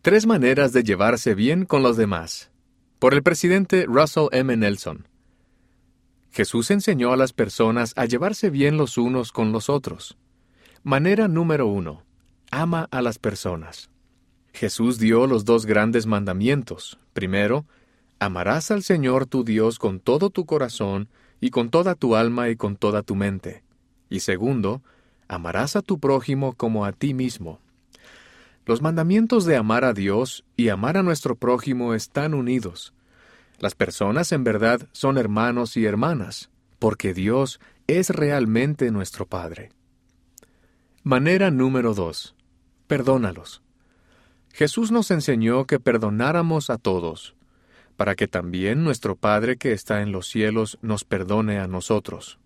Tres maneras de llevarse bien con los demás. Por el presidente Russell M. Nelson. Jesús enseñó a las personas a llevarse bien los unos con los otros. Manera número 1. Ama a las personas. Jesús dio los dos grandes mandamientos. Primero, amarás al Señor tu Dios con todo tu corazón, y con toda tu alma y con toda tu mente. Y segundo, amarás a tu prójimo como a ti mismo. Los mandamientos de amar a Dios y amar a nuestro prójimo están unidos. Las personas en verdad son hermanos y hermanas, porque Dios es realmente nuestro Padre. Manera número 2. Perdónalos. Jesús nos enseñó que perdonáramos a todos, para que también nuestro Padre que está en los cielos nos perdone a nosotros.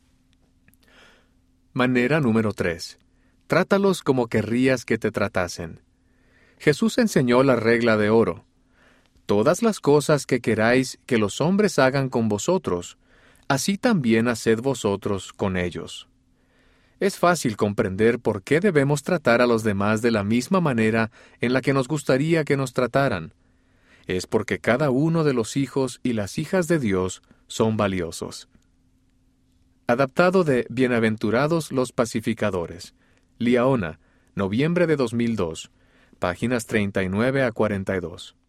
Manera número 3. Trátalos como querrías que te tratasen. Jesús enseñó la regla de oro. Todas las cosas que queráis que los hombres hagan con vosotros, así también haced vosotros con ellos. Es fácil comprender por qué debemos tratar a los demás de la misma manera en la que nos gustaría que nos trataran. Es porque cada uno de los hijos y las hijas de Dios son valiosos. Adaptado de Bienaventurados los pacificadores. Liaona, noviembre de 2002, páginas 39 a 42.